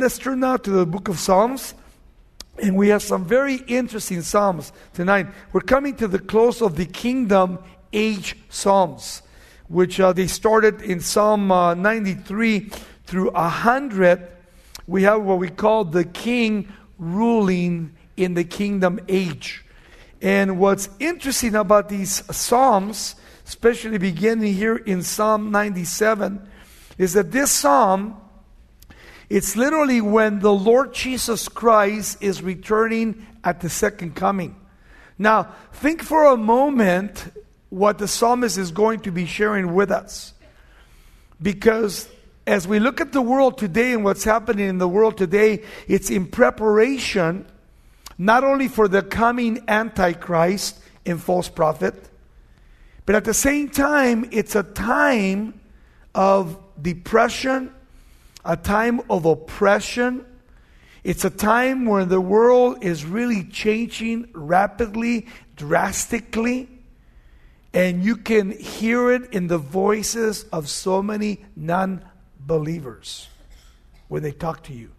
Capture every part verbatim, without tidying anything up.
let's turn now to the book of Psalms. And we have some very interesting Psalms tonight. We're coming to the close of the Kingdom Age Psalms, which uh, they started in Psalm uh, ninety-three through one hundred. We have what we call the king ruling in the Kingdom Age. And what's interesting about these Psalms, especially beginning here in Psalm ninety-seven, is that this Psalm, it's literally when the Lord Jesus Christ is returning at the second coming. Now, think for a moment what the psalmist is going to be sharing with us. Because as we look at the world today and what's happening in the world today, it's in preparation not only for the coming Antichrist and false prophet, but at the same time, it's a time of depression, a time of oppression. It's a time where the world is really changing rapidly, drastically. And you can hear it in the voices of so many non-believers when they talk to you.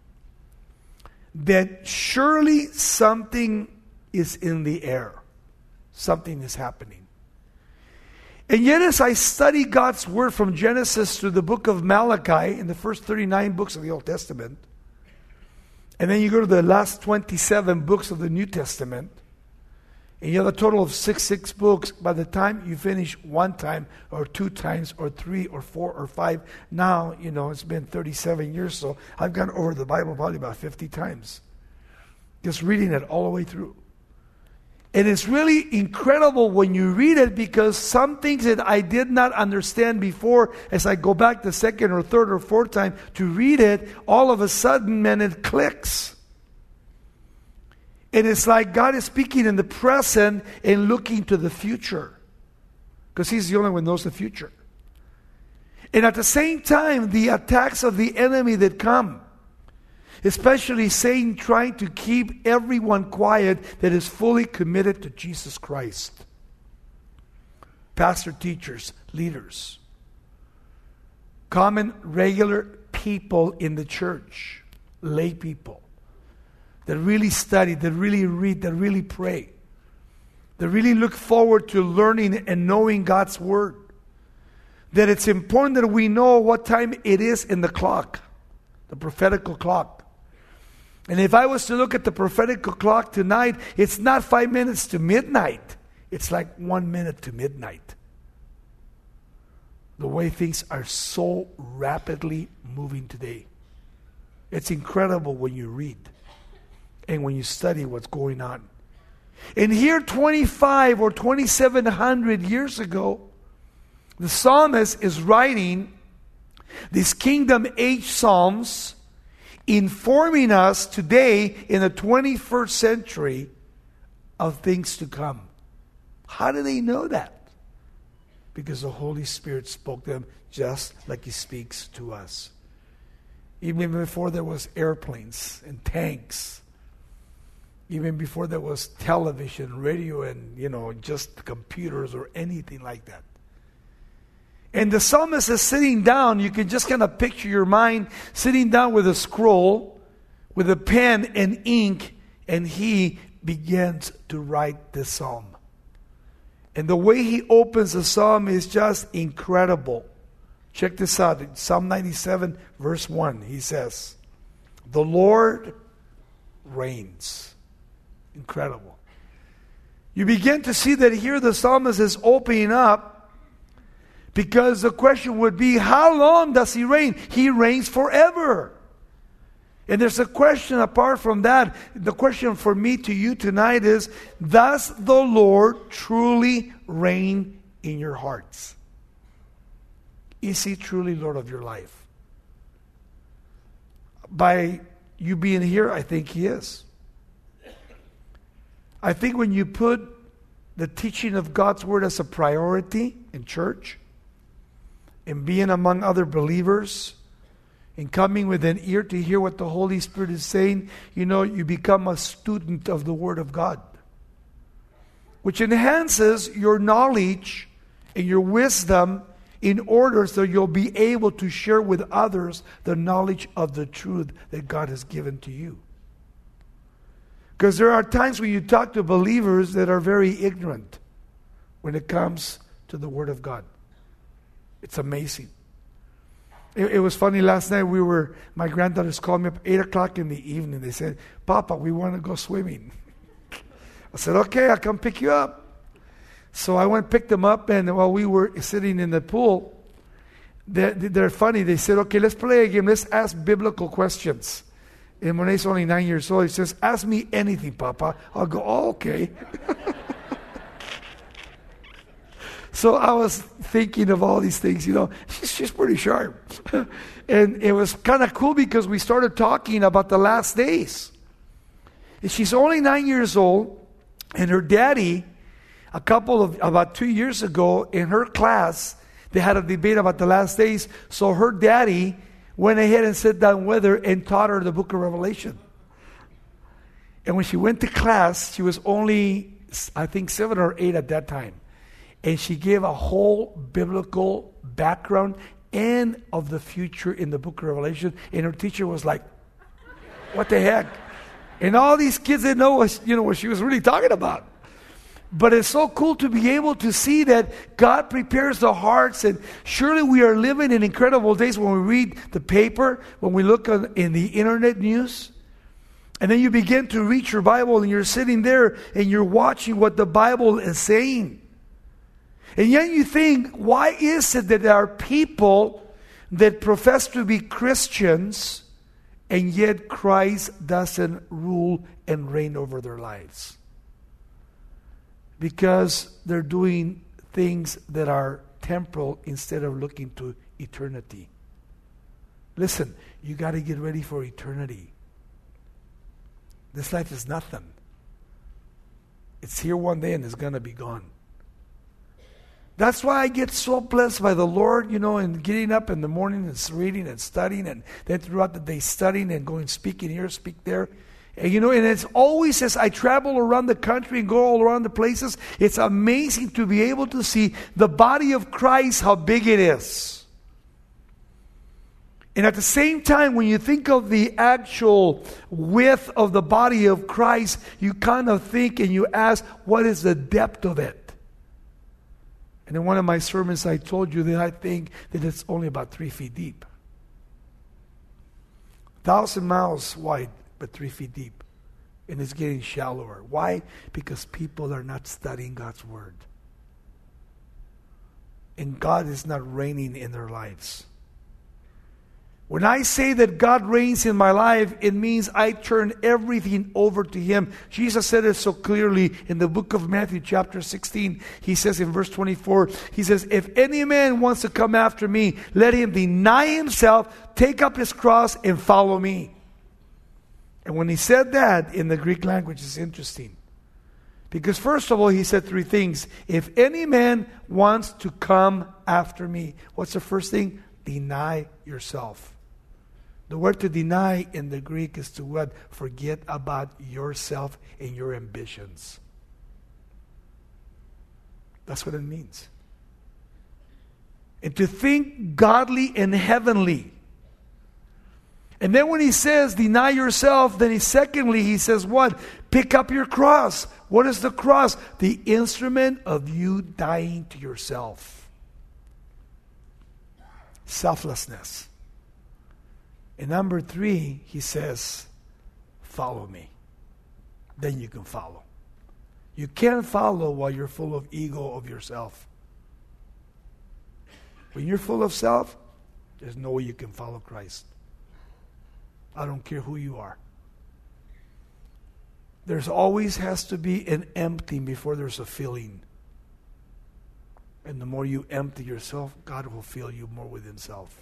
That surely something is in the air. Something is happening. And yet as I study God's Word from Genesis to the book of Malachi, in the first thirty-nine books of the Old Testament, and then you go to the last twenty-seven books of the New Testament, and you have a total of six, six books. By the time you finish one time, or two times, or three, or four, or five, now, you know, it's been thirty-seven years, so I've gone over the Bible probably about fifty times. Just reading it all the way through. And it's really incredible when you read it, because some things that I did not understand before, as I go back the second or third or fourth time to read it, all of a sudden, man, it clicks. And it's like God is speaking in the present and looking to the future. Because He's the only one who knows the future. And at the same time, the attacks of the enemy that come, especially Satan trying to keep everyone quiet that is fully committed to Jesus Christ. Pastor, teachers, leaders, common, regular people in the church, lay people that really study, that really read, that really pray, that really look forward to learning and knowing God's Word. That it's important that we know what time it is in the clock, the prophetical clock. And if I was to look at the prophetical clock tonight, it's not five minutes to midnight. It's like one minute to midnight. The way things are so rapidly moving today. It's incredible when you read and when you study what's going on. And here twenty-five or twenty-seven hundred years ago, the psalmist is writing these Kingdom Age Psalms, informing us today in the twenty-first century of things to come. How do they know that? Because the Holy Spirit spoke to them just like He speaks to us. Even before there was airplanes and tanks. Even before there was television, radio, and, you know, just computers or anything like that. And the psalmist is sitting down. You can just kind of picture your mind sitting down with a scroll, with a pen and ink, and he begins to write this psalm. And the way he opens the psalm is just incredible. Check this out. In Psalm ninety-seven, verse one, he says, "The Lord reigns." Incredible. You begin to see that here the psalmist is opening up, because the question would be, how long does He reign? He reigns forever. And there's a question apart from that. The question for me to you tonight is, does the Lord truly reign in your hearts? Is He truly Lord of your life? By you being here, I think He is. I think when you put the teaching of God's Word as a priority in church, in being among other believers, in coming with an ear to hear what the Holy Spirit is saying, you know, you become a student of the Word of God, which enhances your knowledge and your wisdom in order so you'll be able to share with others the knowledge of the truth that God has given to you. Because there are times when you talk to believers that are very ignorant when it comes to the Word of God. It's amazing. It, it was funny, last night we were, my granddaughters called me up eight o'clock in the evening. They said, Papa, we want to go swimming. I said, okay, I'll come pick you up. So I went and picked them up, and while we were sitting in the pool, they're, they're funny. They said, okay, let's play a game. Let's ask biblical questions. And Monet's only nine years old. He says, ask me anything, Papa. I'll go, oh, okay. So I was thinking of all these things, you know. She's, she's pretty sharp. And it was kind of cool because we started talking about the last days. And she's only nine years old, and her daddy, a couple of, about two years ago, in her class, they had a debate about the last days. So her daddy went ahead and sat down with her and taught her the book of Revelation. And when she went to class, she was only, I think, seven or eight at that time. And she gave a whole biblical background and of the future in the book of Revelation. And her teacher was like, what the heck? And all these kids didn't know what, you know, what she was really talking about. But it's so cool to be able to see that God prepares the hearts, and surely we are living in incredible days when we read the paper, when we look on, in the internet news, and then you begin to read your Bible and you're sitting there and you're watching what the Bible is saying. And yet you think, why is it that there are people that profess to be Christians and yet Christ doesn't rule and reign over their lives? Because they're doing things that are temporal instead of looking to eternity. Listen, you got to get ready for eternity. This life is nothing. It's here one day and it's going to be gone. That's why I get so blessed by the Lord, you know, and getting up in the morning and reading and studying, and then throughout the day studying and going speaking here, speak there. And, you know, and it's always as I travel around the country and go all around the places, it's amazing to be able to see the body of Christ, how big it is. And at the same time, when you think of the actual width of the body of Christ, you kind of think and you ask, what is the depth of it? And in one of my sermons, I told you that I think that it's only about three feet deep. Thousand miles wide, but three feet deep. And it's getting shallower. Why? Because people are not studying God's Word. And God is not reigning in their lives. When I say that God reigns in my life, it means I turn everything over to Him. Jesus said it so clearly in the book of Matthew chapter sixteen. He says in verse twenty-four, He says, if any man wants to come after me, let him deny himself, take up his cross, and follow me. And when He said that in the Greek language, it's interesting. Because first of all, He said three things. If any man wants to come after me, what's the first thing? Deny yourself. The word to deny in the Greek is to what? Forget about yourself and your ambitions. That's what it means. And to think godly and heavenly. And then when He says deny yourself, then he secondly he says what? Pick up your cross. What is the cross? The instrument of you dying to yourself. Selflessness. And number three, He says, follow me. Then you can follow. You can't follow while you're full of ego of yourself. When you're full of self, there's no way you can follow Christ. I don't care who you are. There's always has to be an emptying before there's a filling. And the more you empty yourself, God will fill you more with Himself.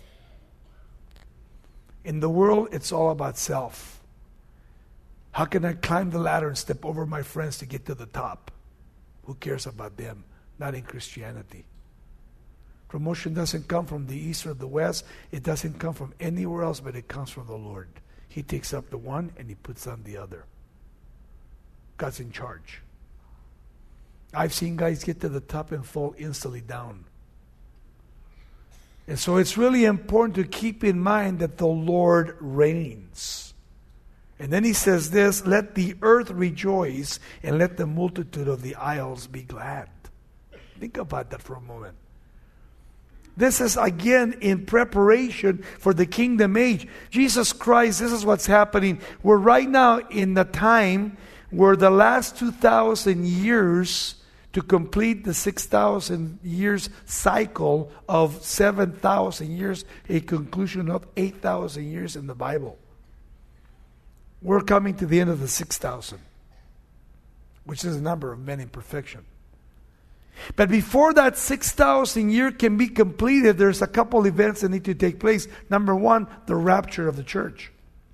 In the world, it's all about self. How can I climb the ladder and step over my friends to get to the top? Who cares about them? Not in Christianity. Promotion doesn't come from the east or the west. It doesn't come from anywhere else, but it comes from the Lord. He takes up the one and He puts on the other. God's in charge. I've seen guys get to the top and fall instantly down. And so it's really important to keep in mind that the Lord reigns. And then he says this, let the earth rejoice and let the multitude of the isles be glad. Think about that for a moment. This is again in preparation for the kingdom age. Jesus Christ, this is what's happening. We're right now in the time where the last two thousand years to complete the six thousand years cycle of seven thousand years, a conclusion of eight thousand years in the Bible. We're coming to the end of the six thousand, which is a number of men in perfection. But before that six thousand year can be completed, there's a couple events that need to take place. Number one, the rapture of the church.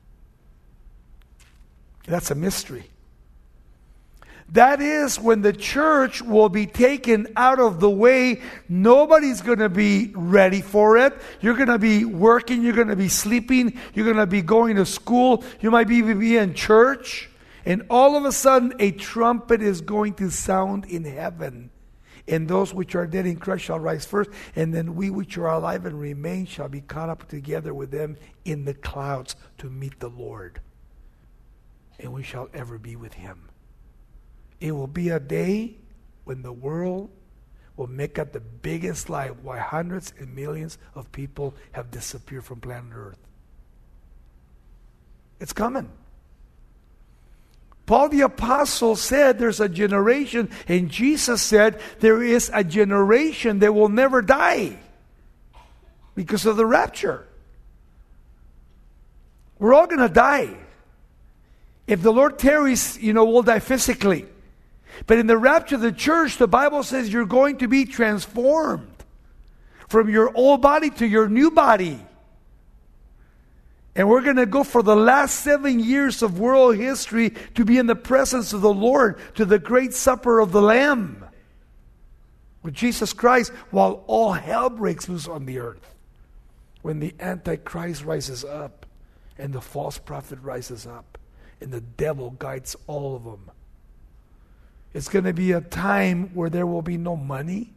That's a mystery. That is when the church will be taken out of the way. Nobody's going to be ready for it. You're going to be working. You're going to be sleeping. You're going to be going to school. You might even be in church. And all of a sudden, a trumpet is going to sound in heaven. And those which are dead in Christ shall rise first. And then we which are alive and remain shall be caught up together with them in the clouds to meet the Lord. And we shall ever be with him. It will be a day when the world will make up the biggest lie why hundreds and millions of people have disappeared from planet Earth. It's coming. Paul the Apostle said there's a generation, and Jesus said there is a generation that will never die because of the rapture. We're all going to die. If the Lord tarries, you know, we'll die physically. But in the rapture of the church, the Bible says you're going to be transformed from your old body to your new body. And we're going to go for the last seven years of world history to be in the presence of the Lord, to the great supper of the Lamb with Jesus Christ, while all hell breaks loose on the earth. When the Antichrist rises up and the false prophet rises up and the devil guides all of them. It's going to be a time where there will be no money.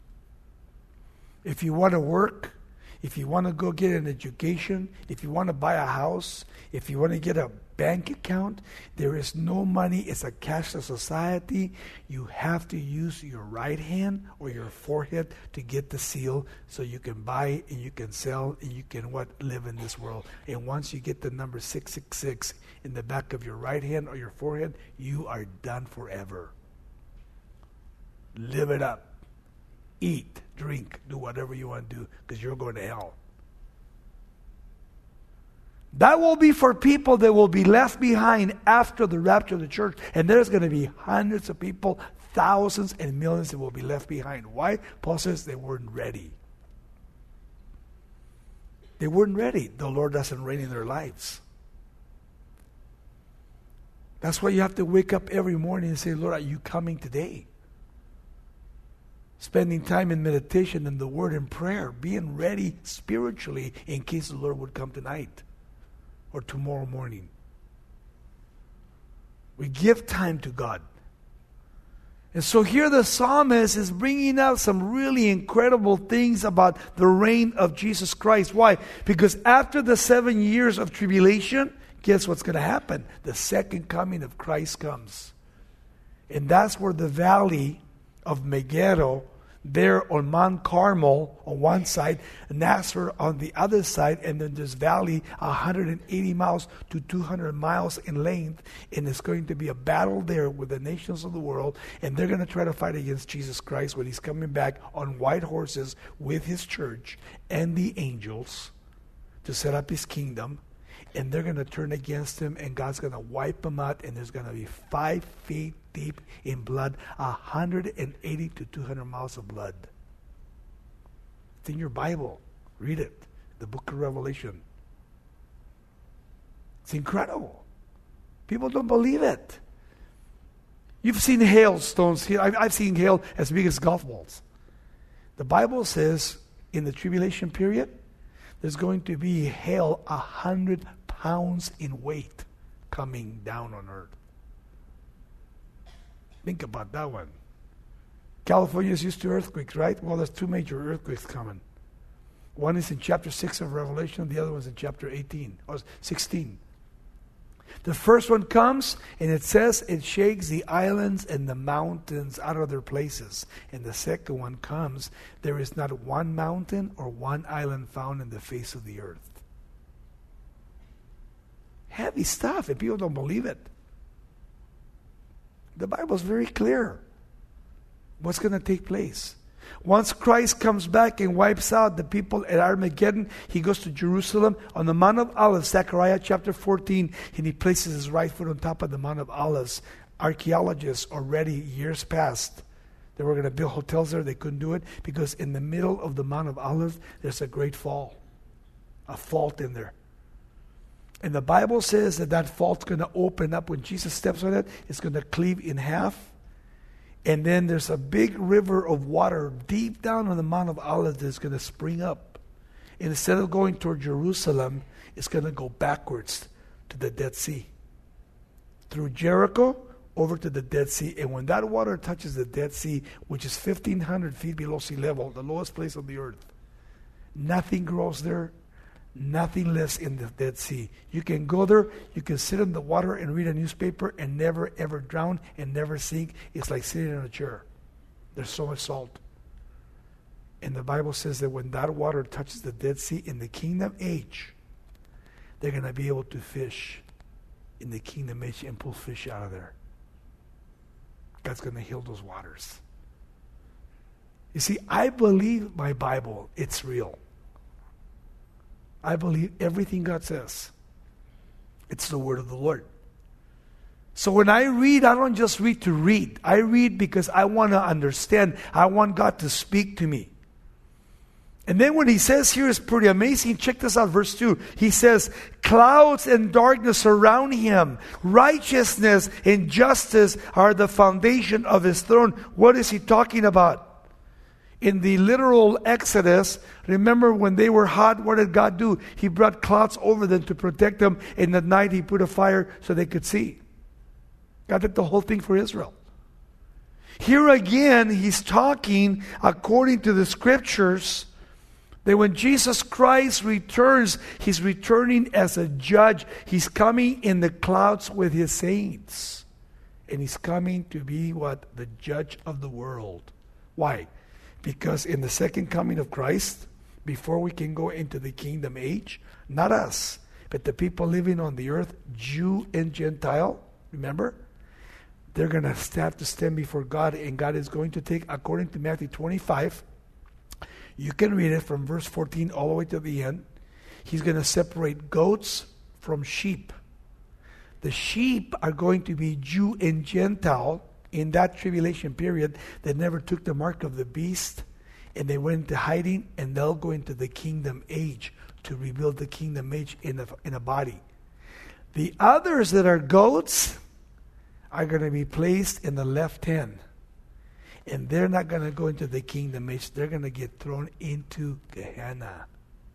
If you want to work, if you want to go get an education, if you want to buy a house, if you want to get a bank account, there is no money. It's a cashless society. You have to use your right hand or your forehead to get the seal so you can buy and you can sell and you can what live in this world. And once you get the number six six six in the back of your right hand or your forehead, you are done forever. Live it up. Eat, drink, do whatever you want to do because you're going to hell. That will be for people that will be left behind after the rapture of the church. And there's going to be hundreds of people, thousands and millions that will be left behind. Why? Paul says they weren't ready. They weren't ready. The Lord doesn't reign in their lives. That's why you have to wake up every morning and say, Lord, are you coming today? Spending time in meditation and the word and prayer, being ready spiritually in case the Lord would come tonight or tomorrow morning. We give time to God. And so here the psalmist is bringing out some really incredible things about the reign of Jesus Christ. Why? Because after the seven years of tribulation, guess what's going to happen? The second coming of Christ comes. And that's where the valley of Megiddo, there on Mount Carmel on one side, Nazareth on the other side, and then this valley one hundred eighty miles to two hundred miles in length, and it's going to be a battle there with the nations of the world, and they're going to try to fight against Jesus Christ when he's coming back on white horses with his church and the angels to set up his kingdom. And they're going to turn against him, and God's going to wipe them out, and there's going to be five feet deep in blood, one hundred eighty to two hundred miles of blood. It's in your Bible. Read it. The book of Revelation. It's incredible. People don't believe it. You've seen hailstones here. I've, I've seen hail as big as golf balls. The Bible says in the tribulation period, there's going to be hail a hundred pounds in weight coming down on earth. Think about that one. California is used to earthquakes, right? Well, there's two major earthquakes coming. One is in chapter six of Revelation, the other one's in chapter eighteen or sixteen. The first one comes, and it says it shakes the islands and the mountains out of their places. And the second one comes, there is not one mountain or one island found in the face of the earth. Heavy stuff, and people don't believe it. The Bible is very clear what's going to take place. Once Christ comes back and wipes out the people at Armageddon, he goes to Jerusalem on the Mount of Olives, Zechariah chapter fourteen, and he places his right foot on top of the Mount of Olives. Archaeologists already, years past, they were going to build hotels there. They couldn't do it because in the middle of the Mount of Olives, there's a great fall, a fault in there. And the Bible says that that fault's going to open up when Jesus steps on it. It's going to cleave in half. And then there's a big river of water deep down on the Mount of Olives that's going to spring up. And instead of going toward Jerusalem, it's going to go backwards to the Dead Sea. Through Jericho, over to the Dead Sea. And when that water touches the Dead Sea, which is fifteen hundred feet below sea level, the lowest place on the earth, nothing grows there. Nothing lives in the Dead Sea. You can go there, you can sit in the water and read a newspaper and never ever drown and never sink. It's like sitting in a chair. There's so much salt. And the Bible says that when that water touches the Dead Sea in the kingdom age, they're going to be able to fish in the kingdom age and pull fish out of there. God's going to heal those waters. You see, I believe my Bible. It's real. I believe everything God says. It's the word of the Lord. So when I read, I don't just read to read. I read because I want to understand. I want God to speak to me. And then what he says here is pretty amazing. Check this out, verse two. He says, clouds and darkness surround him. Righteousness and justice are the foundation of his throne. What is he talking about? In the literal Exodus, remember when they were hot, what did God do? He brought clouds over them to protect them. And at night he put a fire so they could see. God did the whole thing for Israel. Here again, he's talking according to the scriptures that when Jesus Christ returns, he's returning as a judge. He's coming in the clouds with his saints. And he's coming to be what? The judge of the world. Why? Because in the second coming of Christ, before we can go into the kingdom age, not us, but the people living on the earth, Jew and Gentile, remember? They're going to have to stand before God, and God is going to take, according to Matthew twenty-five, you can read it from verse fourteen all the way to the end. He's going to separate goats from sheep. The sheep are going to be Jew and Gentile in that tribulation period that never took the mark of the beast, and they went into hiding, and they'll go into the kingdom age to rebuild the kingdom age in a, in a body. The others that are goats are going to be placed in the left hand, and they're not going to go into the kingdom age. They're going to get thrown into Gehenna.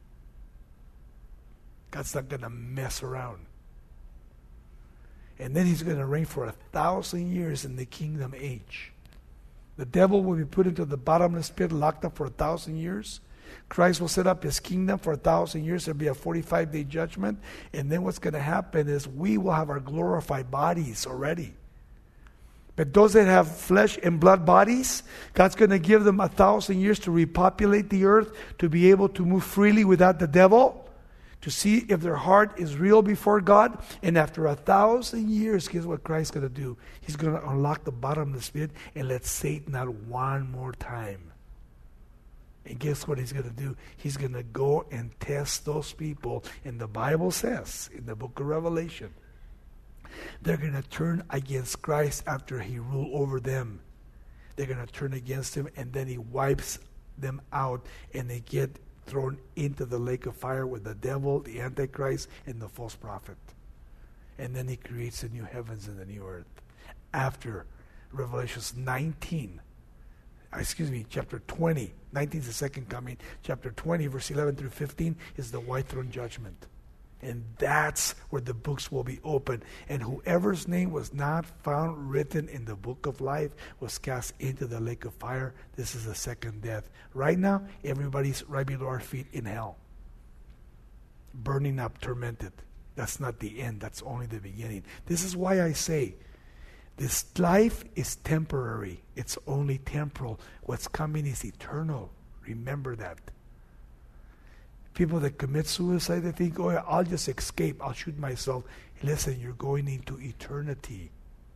God's not going to mess around. And then he's going to reign for a thousand years in the kingdom age. The devil will be put into the bottomless pit, locked up for a thousand years. Christ will set up his kingdom for a thousand years. There'll be a forty-five day judgment. And then what's going to happen is we will have our glorified bodies already. But those that have flesh and blood bodies, God's going to give them a thousand years to repopulate the earth, to be able to move freely without the devil, to see if their heart is real before God. And after a thousand years, guess what Christ's going to do? He's going to unlock the bottomless pit and let Satan out one more time. And guess what he's going to do? He's going to go and test those people. And the Bible says, in the book of Revelation, they're going to turn against Christ after he ruled over them. They're going to turn against him, and then he wipes them out, and they get thrown into the lake of fire with the devil, the Antichrist, and the false prophet. And then he creates the new heavens and the new earth. After Revelation nineteen, excuse me, chapter twenty, nineteen is the second coming. Chapter twenty, verse eleven through fifteen is the white throne judgment. And that's where the books will be opened. And whoever's name was not found written in the book of life was cast into the lake of fire. This is the second death. Right now, everybody's right below our feet in hell. Burning up, tormented. That's not the end. That's only the beginning. This is why I say, this life is temporary. It's only temporal. What's coming is eternal. Remember that. People that commit suicide, they think, oh, I'll just escape. I'll shoot myself. Listen, you're going into eternity.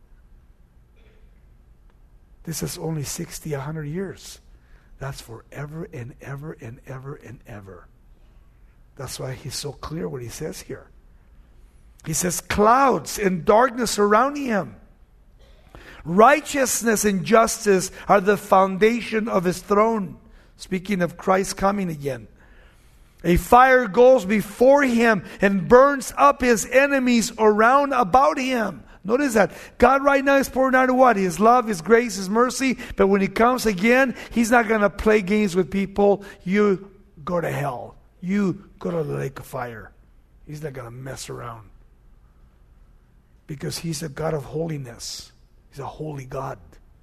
This is only sixty, one hundred years. That's forever and ever and ever and ever. That's why he's so clear what he says here. He says, clouds and darkness surrounding him. Righteousness and justice are the foundation of his throne. Speaking of Christ coming again. A fire goes before him and burns up his enemies around about him. Notice that. God right now is pouring out what? His love, His grace, His mercy. But when He comes again, He's not going to play games with people. You go to hell. You go to the lake of fire. He's not going to mess around. Because He's a God of holiness. He's a holy God.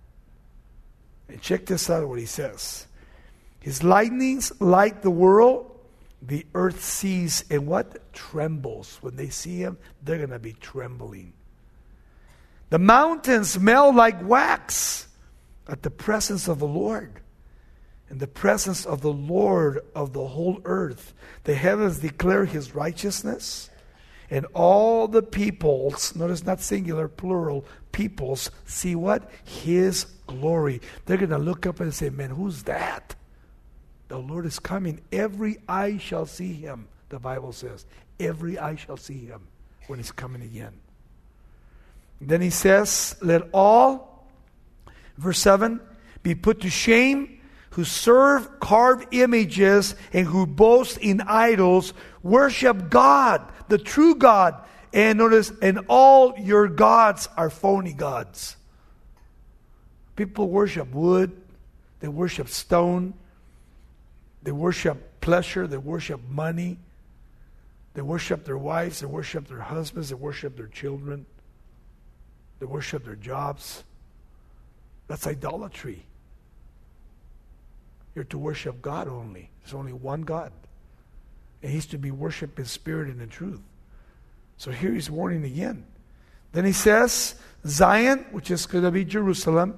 And check this out what He says. His lightnings light the world. The earth sees and what? Trembles. When they see Him, they're going to be trembling. The mountains melt like wax at the presence of the Lord. In the presence of the Lord of the whole earth. The heavens declare His righteousness. And all the peoples, notice not singular, plural, peoples, see what? His glory. They're going to look up and say, man, who's that? The Lord is coming. Every eye shall see Him, the Bible says. Every eye shall see Him when He's coming again. Then He says, let all, verse seven, be put to shame who serve carved images and who boast in idols. Worship God, the true God. And notice, and all your gods are phony gods. People worship wood. They worship stone. They worship pleasure. They worship money. They worship their wives. They worship their husbands. They worship their children. They worship their jobs. That's idolatry. You're to worship God only. There's only one God. And He's to be worshipped in spirit and in truth. So here He's warning again. Then He says, Zion, which is going to be Jerusalem,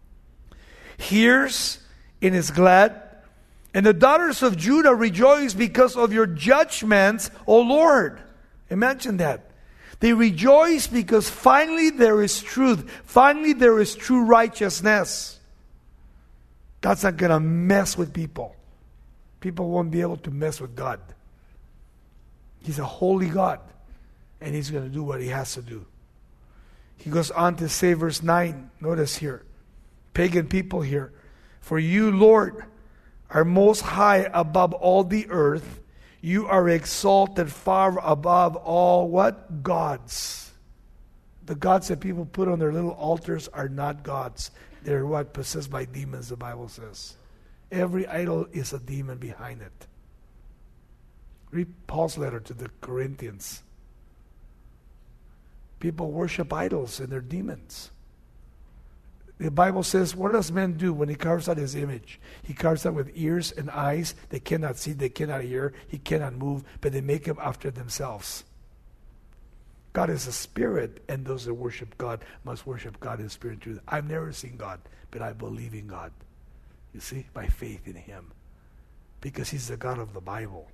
hears and is glad. And the daughters of Judah rejoice because of your judgments, O Lord. Imagine that. They rejoice because finally there is truth. Finally there is true righteousness. God's not going to mess with people. People won't be able to mess with God. He's a holy God. And He's going to do what He has to do. He goes on to say, verse nine. Notice here. Pagan people here. For you, Lord, are most high above all the earth. You are exalted far above all what? Gods. The gods that people put on their little altars are not gods. They're what? Possessed by demons, the Bible says. Every idol is a demon behind it. Read Paul's letter to the Corinthians. People worship idols and they're demons. The Bible says, what does man do when he carves out his image? He carves out with ears and eyes. They cannot see, they cannot hear, he cannot move, but they make him after themselves. God is a spirit, and those that worship God must worship God in spirit and truth. I've never seen God, but I believe in God. You see, by faith in Him. Because He's the God of the Bible.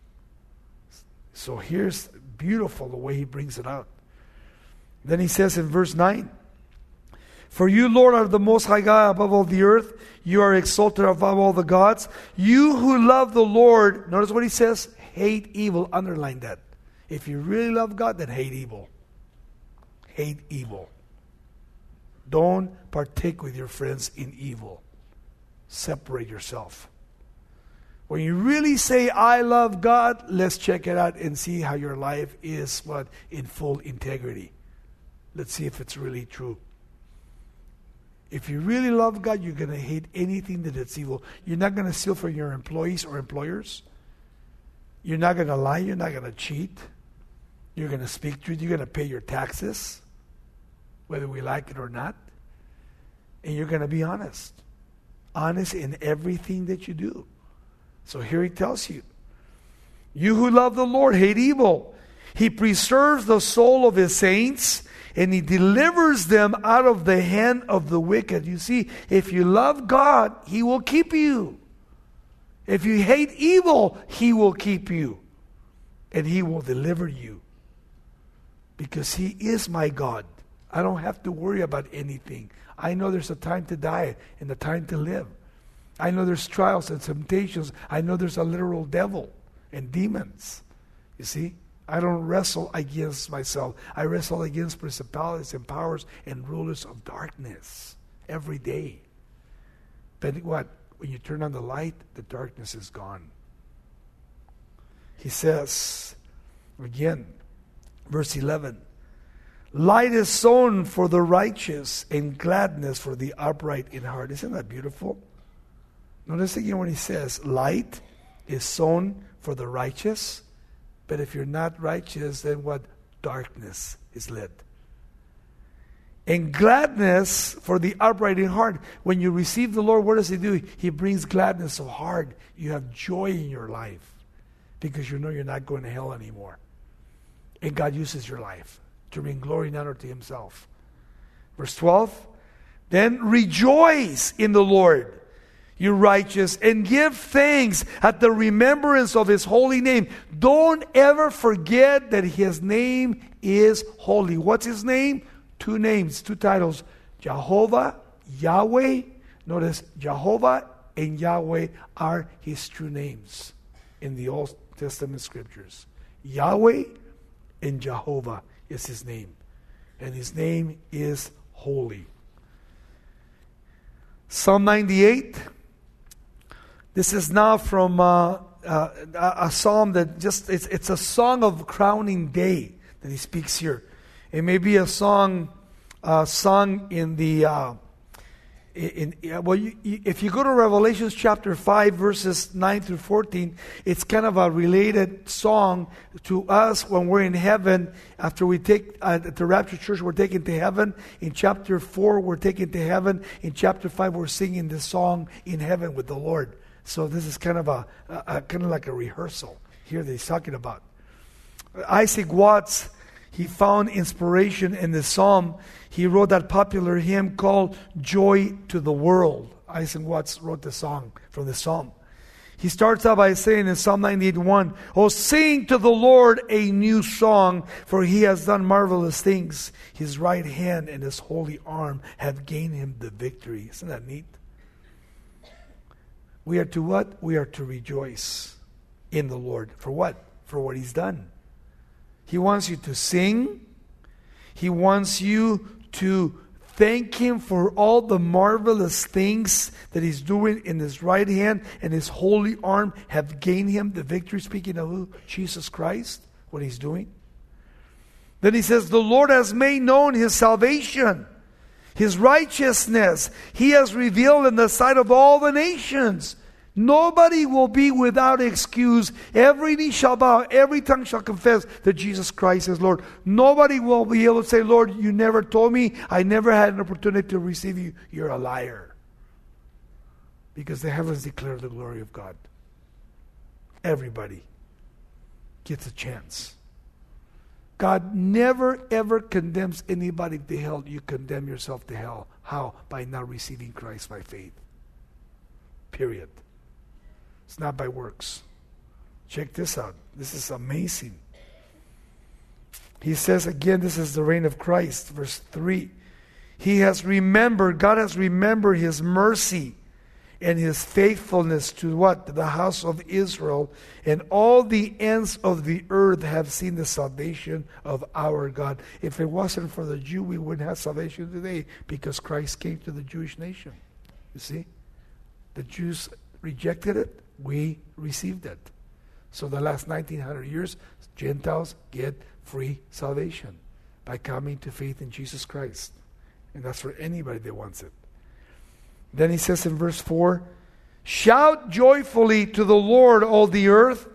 So here's beautiful the way He brings it out. Then He says in verse nine, for you, Lord, are the most high God above all the earth. You are exalted above all the gods. You who love the Lord, notice what He says, hate evil. Underline that. If you really love God, then hate evil. Hate evil. Don't partake with your friends in evil. Separate yourself. When you really say, I love God, let's check it out and see how your life is what in full integrity. Let's see if it's really true. If you really love God, you're going to hate anything that is evil. You're not going to steal from your employees or employers. You're not going to lie. You're not going to cheat. You're going to speak truth. You're going to pay your taxes, whether we like it or not. And you're going to be honest. Honest in everything that you do. So here he tells you, you who love the Lord hate evil. He preserves the soul of his saints, and he delivers them out of the hand of the wicked. You see, if you love God, he will keep you. If you hate evil, he will keep you. And he will deliver you. Because he is my God. I don't have to worry about anything. I know there's a time to die and a time to live. I know there's trials and temptations. I know there's a literal devil and demons. You see? I don't wrestle against myself. I wrestle against principalities and powers and rulers of darkness every day. But what? When you turn on the light, the darkness is gone. He says, again, verse eleven, light is sown for the righteous and gladness for the upright in heart. Isn't that beautiful? Notice again when he says, light is sown for the righteous. But if you're not righteous, then what? Darkness is lit. And gladness for the upright in heart. When you receive the Lord, what does he do? He brings gladness of heart. You have joy in your life because you know you're not going to hell anymore. And God uses your life to bring glory and honor to himself. Verse twelve, then rejoice in the Lord, you righteous, and give thanks at the remembrance of his holy name. Don't ever forget that his name is holy. What's his name? Two names, two titles. Jehovah, Yahweh. Notice Jehovah and Yahweh are his true names in the Old Testament scriptures. Yahweh and Jehovah is his name. And his name is holy. Psalm ninety-eight. This is now from uh, uh, a psalm that just, it's, it's a song of crowning day that he speaks here. It may be a song uh, sung in the, uh, in, in well, you, you, if you go to Revelation chapter five, verses nine through fourteen, it's kind of a related song to us when we're in heaven. After we take, uh, at the Rapture Church, we're taken to heaven. In chapter four, we're taken to heaven. In chapter five, we're singing this song in heaven with the Lord. So this is kind of a, a, a kind of like a rehearsal here that he's talking about. Isaac Watts, he found inspiration in the psalm. He wrote that popular hymn called Joy to the World. Isaac Watts wrote the song from the psalm. He starts out by saying in Psalm ninety-eight one, oh, sing to the Lord a new song, for he has done marvelous things. His right hand and his holy arm have gained him the victory. Isn't that neat? We are to what? We are to rejoice in the Lord. For what? For what he's done. He wants you to sing. He wants you to thank him for all the marvelous things that he's doing in his right hand, and his holy arm have gained him the victory. Speaking of who? Jesus Christ, what he's doing. Then he says, the Lord has made known his salvation. His righteousness he has revealed in the sight of all the nations. Nobody will be without excuse. Every knee shall bow, every tongue shall confess that Jesus Christ is Lord. Nobody will be able to say, Lord, you never told me. I never had an opportunity to receive you. You're a liar. Because the heavens declare the glory of God. Everybody gets a chance. God never ever condemns anybody to hell. You condemn yourself to hell. How? By not receiving Christ by faith. Period. It's not by works. Check this out. This is amazing. He says again, this is the reign of Christ. Verse three. He has remembered, God has remembered his mercy and his faithfulness to what? To the house of Israel. And all the ends of the earth have seen the salvation of our God. If it wasn't for the Jew, we wouldn't have salvation today, because Christ came to the Jewish nation. You see? The Jews rejected it. We received it. So the last nineteen hundred years, Gentiles get free salvation by coming to faith in Jesus Christ. And that's for anybody that wants it. Then he says in verse four, shout joyfully to the Lord, all the earth.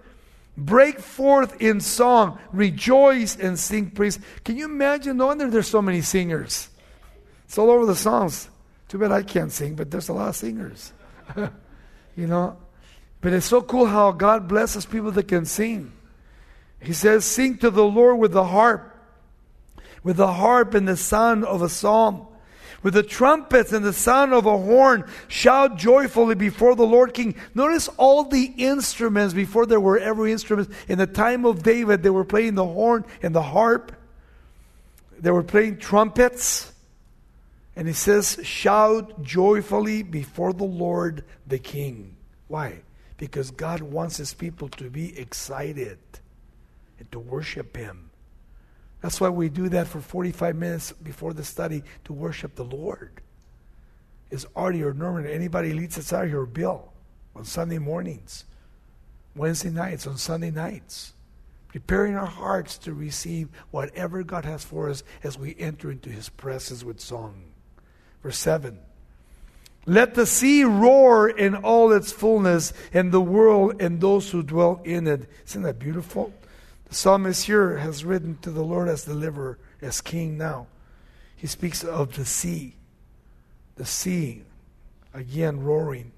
Break forth in song, rejoice and sing praise. Can you imagine? No wonder there's so many singers. It's all over the songs. Too bad I can't sing, but there's a lot of singers. You know? But it's so cool how God blesses people that can sing. He says, sing to the Lord with the harp, with the harp and the sound of a psalm, with the trumpets and the sound of a horn. Shout joyfully before the Lord King. Notice all the instruments before there were ever instruments. In the time of David, they were playing the horn and the harp. They were playing trumpets. And he says, shout joyfully before the Lord the King. Why? Because God wants His people to be excited and to worship Him. That's why we do that for forty-five minutes before the study, to worship the Lord. Is Artie or Norman, anybody leads us out here, or Bill, on Sunday mornings, Wednesday nights, on Sunday nights, preparing our hearts to receive whatever God has for us as we enter into His presence with song. Verse seven. Let the sea roar in all its fullness, and the world and those who dwell in it. Isn't that beautiful? The psalmist here has written to the Lord as deliverer, as king now. He speaks of the sea. The sea, again roaring.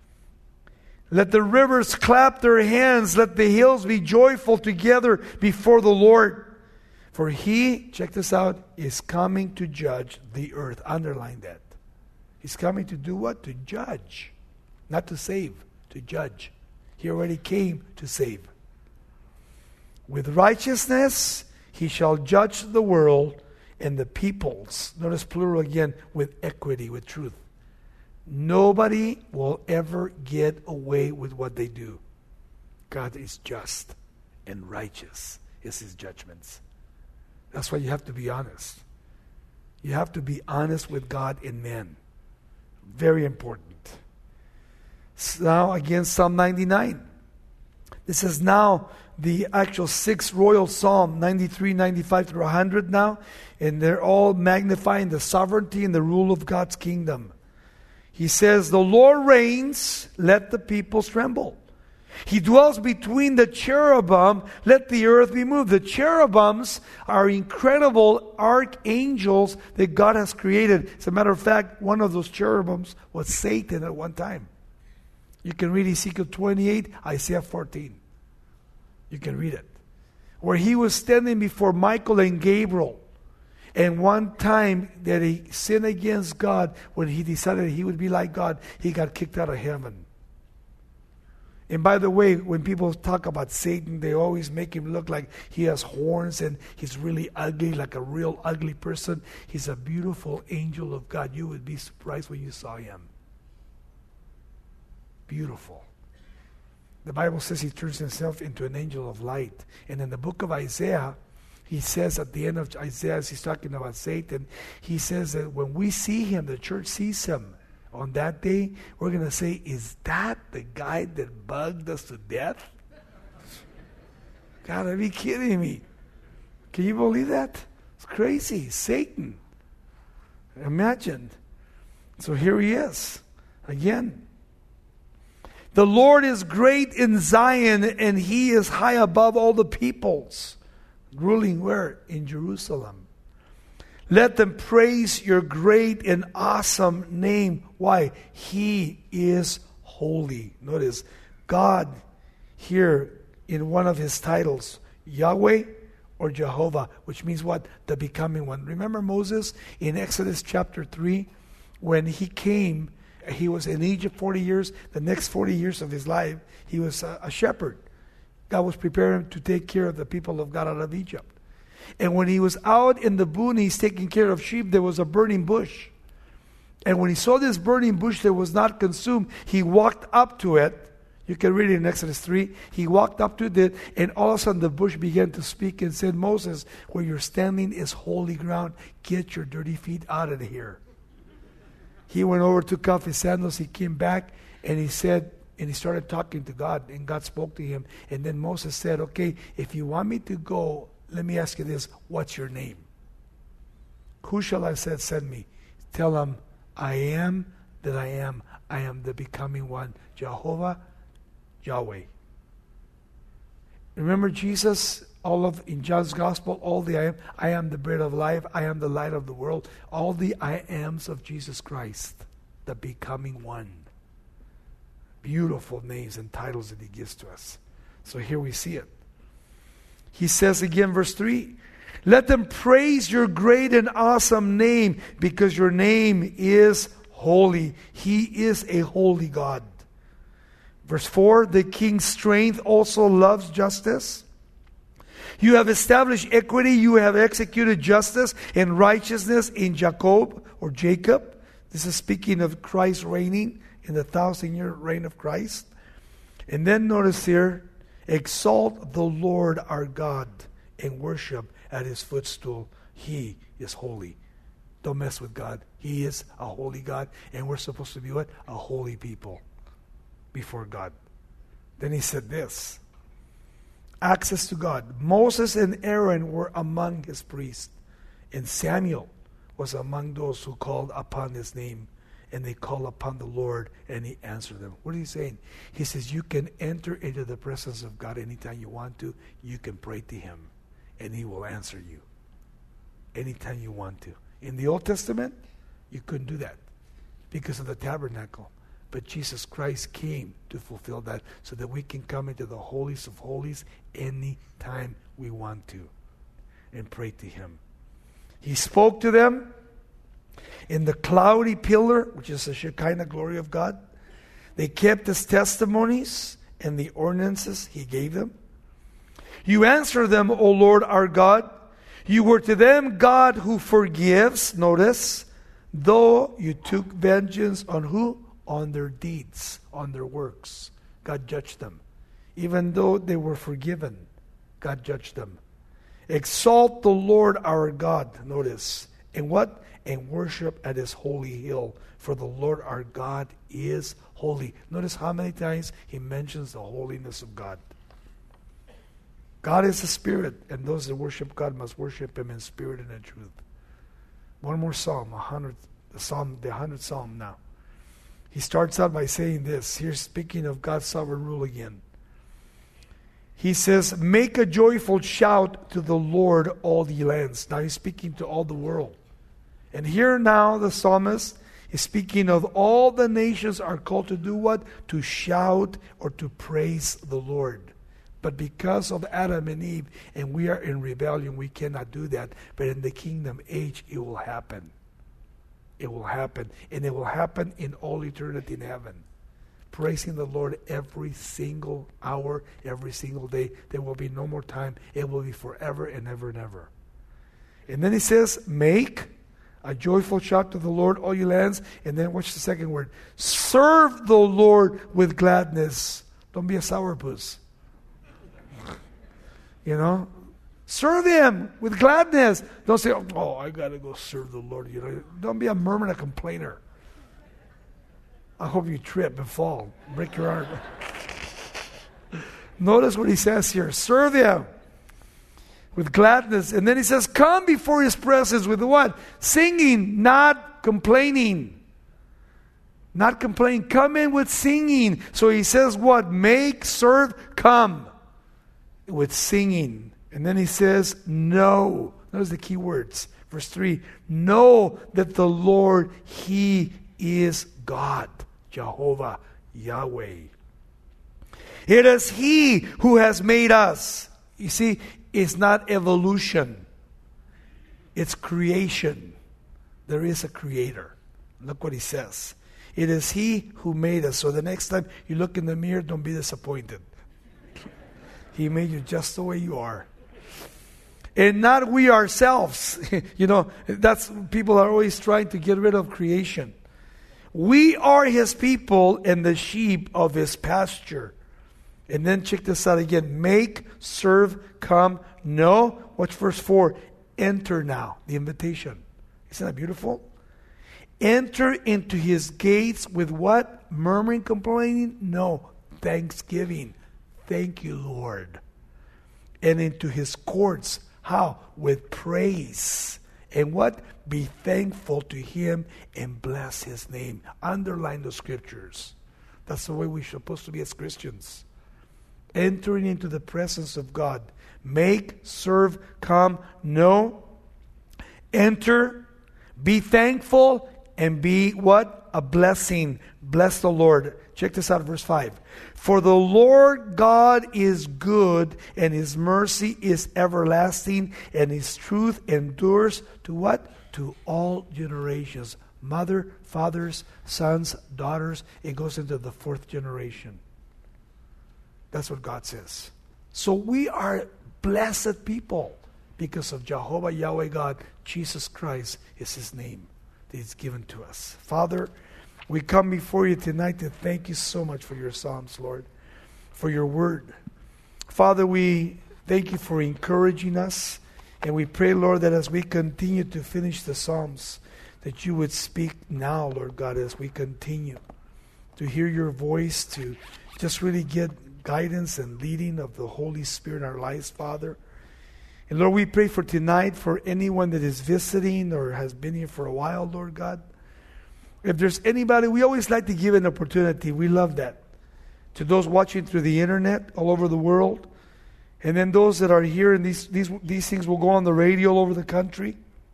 Let the rivers clap their hands. Let the hills be joyful together before the Lord. For He, check this out, is coming to judge the earth. Underline that. He's coming to do what? To judge. Not to save, to judge. He already came to save. With righteousness He shall judge the world and the peoples. Notice plural again, with equity, with truth. Nobody will ever get away with what they do. God is just and righteous is His judgments. That's why you have to be honest. You have to be honest with God and men. Very important. Now again, Psalm ninety-nine. This is now the actual sixth royal psalm, ninety-three, ninety-five through one hundred now. And they're all magnifying the sovereignty and the rule of God's kingdom. He says, the Lord reigns, let the peoples tremble. He dwells between the cherubim, let the earth be moved. The cherubims are incredible archangels that God has created. As a matter of fact, one of those cherubims was Satan at one time. You can read Ezekiel twenty-eight, Isaiah fourteen. You can read it. Where he was standing before Michael and Gabriel. And one time that he sinned against God, when he decided he would be like God, he got kicked out of heaven. And by the way, when people talk about Satan, they always make him look like he has horns and he's really ugly, like a real ugly person. He's a beautiful angel of God. You would be surprised when you saw him. Beautiful. The Bible says he turns himself into an angel of light. And in the book of Isaiah, he says at the end of Isaiah, as he's talking about Satan, he says that when we see him, the church sees him, on that day, we're going to say, is that the guy that bugged us to death? God, are you kidding me? Can you believe that? It's crazy. Satan. Imagine. So here he is. Again. The Lord is great in Zion, and He is high above all the peoples. Ruling where? In Jerusalem. Let them praise your great and awesome name. Why? He is holy. Notice, God here in one of His titles, Yahweh or Jehovah, which means what? The becoming one. Remember Moses in Exodus chapter three, when he came, he was in Egypt forty years. The next forty years of his life, he was a, a shepherd. God was preparing him to take care of the people of God out of Egypt. And when he was out in the boonies taking care of sheep, there was a burning bush. And when he saw this burning bush that was not consumed, he walked up to it. You can read it in Exodus three. He walked up to it, and all of a sudden the bush began to speak and said, Moses, where you're standing is holy ground. Get your dirty feet out of here. He went over, took off his sandals, he came back, and he said, and he started talking to God, and God spoke to him. And then Moses said, okay, if you want me to go, let me ask you this, what's your name? Who shall I say send me? Tell him, I am that I am. I am the becoming one, Jehovah, Yahweh. Remember Jesus, all of in John's Gospel, all the I am, I am the bread of life, I am the light of the world, all the I ams of Jesus Christ, the becoming one. Beautiful names and titles that he gives to us. So here we see it. He says again, verse three, let them praise your great and awesome name, because your name is holy. He is a holy God. Verse four, the king's strength also loves justice. You have established equity, you have executed justice and righteousness in Jacob or Jacob. This is speaking of Christ reigning in the thousand year reign of Christ. And then notice here, exalt the Lord our God and worship at his footstool. He is holy. Don't mess with God. He is a holy God, and we're supposed to be what? A holy people before God. Then he said this, access to God. Moses and Aaron were among his priests, and Samuel was among those who called upon his name, and they called upon the Lord, and he answered them. What is he saying? He says you can enter into the presence of God anytime you want to. You can pray to him, and he will answer you anytime you want to. In the Old Testament, you couldn't do that because of the tabernacle. But Jesus Christ came to fulfill that so that we can come into the holies of holies anytime we want to and pray to him. He spoke to them in the cloudy pillar, which is the Shekinah glory of God. They kept his testimonies and the ordinances he gave them. You answer them, O Lord our God. You were to them God who forgives, notice, though you took vengeance on who? On their deeds, on their works. God judged them. Even though they were forgiven, God judged them. Exalt the Lord our God, notice. And what? And worship at his holy hill. For the Lord our God is holy. Notice how many times he mentions the holiness of God. God is a spirit, and those that worship God must worship him in spirit and in truth. One more psalm, a hundred, the psalm, the hundredth psalm now. He starts out by saying this. Here's speaking of God's sovereign rule again. He says, make a joyful shout to the Lord, all the lands. Now he's speaking to all the world. And here now the psalmist is speaking of all the nations are called to do what? To shout or to praise the Lord. But because of Adam and Eve, and we are in rebellion, we cannot do that. But in the kingdom age, it will happen. It will happen. And it will happen in all eternity in heaven. Praising the Lord every single hour, every single day. There will be no more time. It will be forever and ever and ever. And then he says, make a joyful shout to the Lord, all you lands. And then what's the second word? Serve the Lord with gladness. Don't be a sourpuss. You know? Serve him with gladness. Don't say, oh, I got to go serve the Lord. You know, don't be a murmurer and a complainer. I hope you trip and fall. Break your arm. Notice what he says here. Serve him with gladness. And then he says, come before his presence with what? Singing, not complaining. Not complaining. Come in with singing. So he says what? Make, serve, come. With singing. And then he says, know. Those are the key words. Verse three. Know that the Lord, he is God. Jehovah, Yahweh. It is he who has made us. You see, it's not evolution. It's creation. There is a creator. Look what he says. It is he who made us. So the next time you look in the mirror, don't be disappointed. He made you just the way you are. And not we ourselves. You know, that's people are always trying to get rid of creation. We are his people and the sheep of his pasture. And then check this out again. Make, serve, come, know. Watch verse four. Enter now. The invitation. Isn't that beautiful? Enter into his gates with what? Murmuring, complaining? No. Thanksgiving. Thank you, Lord. And into his courts. How? With praise. And what? Be thankful to him and bless his name. Underline the scriptures. That's the way we're supposed to be as Christians. entering into the presence of God. Make, serve, come, know, enter, be thankful, and be what? A blessing. Bless the Lord. Check this out, verse five. For the Lord God is good, and His mercy is everlasting, and His truth endures to what? To all generations. Mother, fathers, sons, daughters. It goes into the fourth generation. That's what God says. So we are blessed people because of Jehovah, Yahweh God. Jesus Christ is His name that He's given to us. Father, we come before You tonight to thank You so much for Your Psalms, Lord, for Your word. Father, we thank You for encouraging us, and we pray, Lord, that as we continue to finish the Psalms, that You would speak now, Lord God, as we continue to hear Your voice, to just really get guidance and leading of the Holy Spirit in our lives, Father. And Lord, we pray for tonight for anyone that is visiting or has been here for a while, Lord God. If there's anybody, we always like to give an opportunity. We love that. To those watching through the internet all over the world. And then those that are here, and these, these, these things will go on the radio all over the country.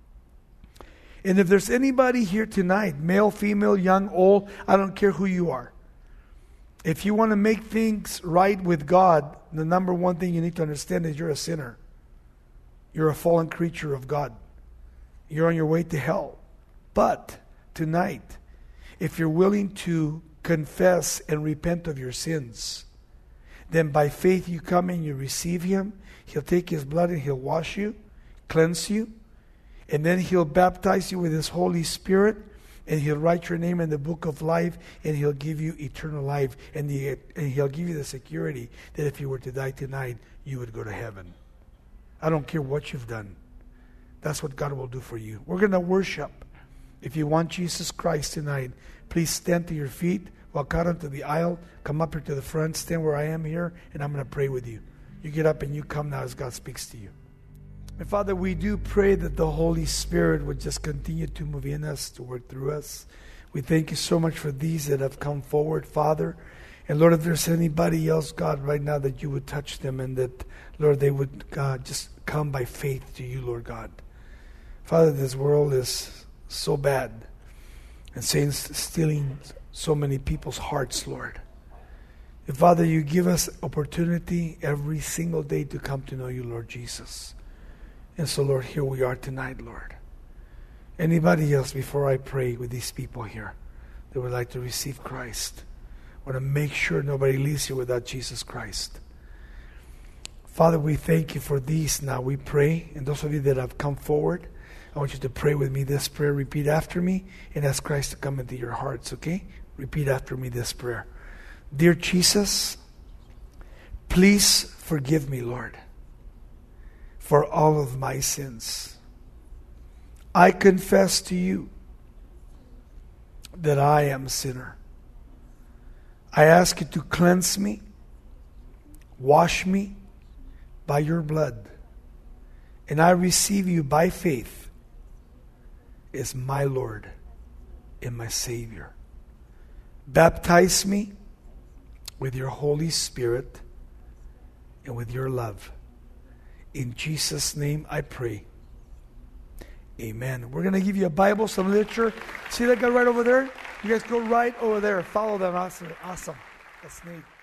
And if there's anybody here tonight, male, female, young, old, I don't care who you are. If you want to make things right with God, the number one thing you need to understand is you're a sinner. You're a fallen creature of God. You're on your way to hell. But tonight, if you're willing to confess and repent of your sins, then by faith you come and you receive Him. He'll take His blood and He'll wash you, cleanse you, and then He'll baptize you with His Holy Spirit, and He'll write your name in the book of life, and He'll give you eternal life, and, the, and He'll give you the security that if you were to die tonight, you would go to heaven. I don't care what you've done. That's what God will do for you. We're going to worship. If you want Jesus Christ tonight, please stand to your feet, walk out onto the aisle, come up here to the front, stand where I am here, and I'm going to pray with you. You get up and you come now as God speaks to you. And Father, we do pray that the Holy Spirit would just continue to move in us, to work through us. We thank You so much for these that have come forward, Father. And Lord, if there's anybody else, God, right now that You would touch them and that, Lord, they would uh, just come by faith to You, Lord God. Father, this world is so bad and Satan's stealing so many people's hearts, Lord. And Father, You give us opportunity every single day to come to know You, Lord Jesus. And so, Lord, here we are tonight, Lord. Anybody else before I pray with these people here that would like to receive Christ? I want to make sure nobody leaves here without Jesus Christ. Father, we thank You for these now. We pray, and those of you that have come forward, I want you to pray with me this prayer. Repeat after me and ask Christ to come into your hearts, okay? Repeat after me this prayer. Dear Jesus, please forgive me, Lord, for all of my sins. I confess to You that I am a sinner. I ask You to cleanse me, wash me by Your blood, and I receive You by faith as my Lord and my Savior. Baptize me with Your Holy Spirit and with Your love. In Jesus' name I pray. Amen. We're going to give you a Bible, some literature. See that guy right over there? You guys go right over there. Follow them. Awesome. Awesome. That's neat.